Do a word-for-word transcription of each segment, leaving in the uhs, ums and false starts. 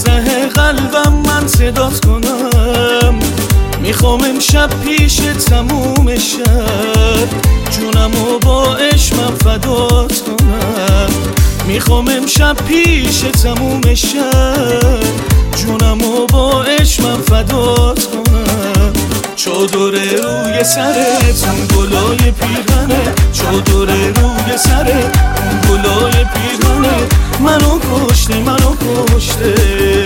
ته قلبم من صدات کنم، میخوام امشب پیش تموم شب جونمو با عشقم فدات کنم. میخوام امشب پیش تموم شب جونمو با عشقم فدات کنم. چادر روی سرت اون گلای پیرهنه، چادر روی سرت اون گلای پیرهنه، منو کشته منو کشته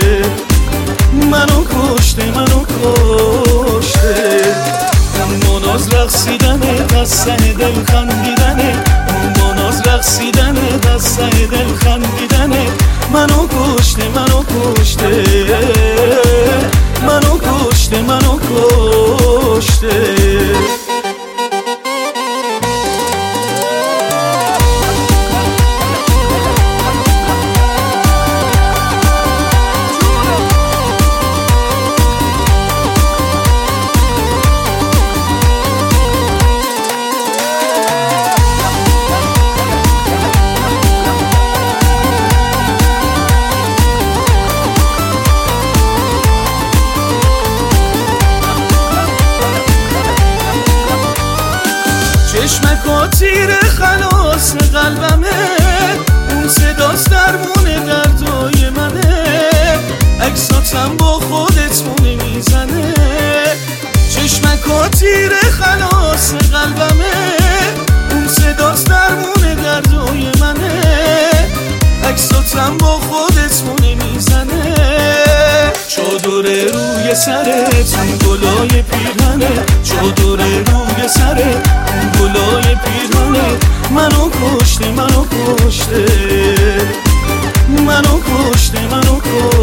منو کشته منو کشته. اون مناز رقصیدنه دست ته دل خندیدنه، اون مناز رقصیدنه دست ته دل خندیدنه، منو کشته منو کشته منو کشته منو کشته. چشمکا تیر خلاص قلبمه، اون صداست درمون دردای منه، عکساتم با خودت مونه میزنه. چشمکا تیر خلاص قلبمه، اون صداست درمون دردای منه، عکساتم با خودت مونه میزنه. چادر روی سرت اون گلای پیرهنه، چادر روی سرت اون گلای پیرهنه، منو کشته منو کشته منو کشته منو کشته.